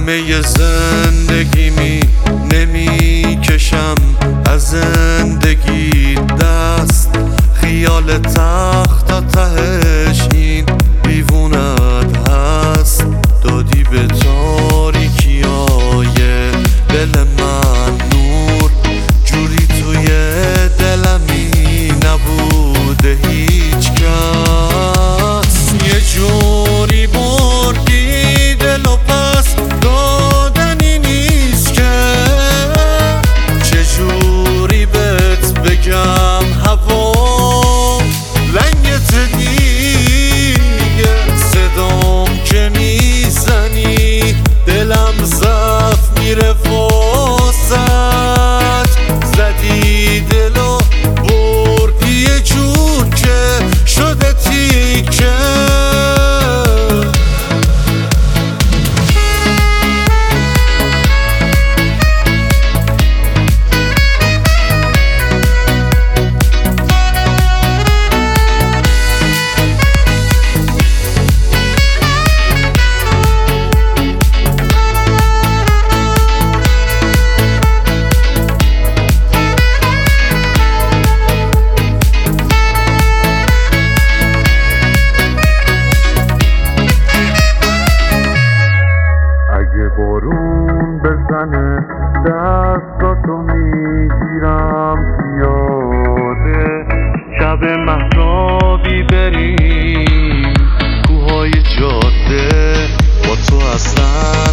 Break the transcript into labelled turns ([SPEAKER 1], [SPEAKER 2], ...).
[SPEAKER 1] همه زندگیمی نمیکشم از زندگی دست، خیال تخت تا تهش این دیوونت هست. دادی به تاریکیای دل من نور، جوری توی دلمی نبوده هیچ کس. یه جوری بردی دل و پس دادنی نیست که، چجوری بهت بگم هوا لنگت دیگه، صدام که میزنی دلم ضعف میره واسط. زدی دلو بردی یه جور که شده تیکه. بارون بزنه دستاتو میگیرم پیاده، شب مهتابی بریم کوههای جاده، با تو اصلا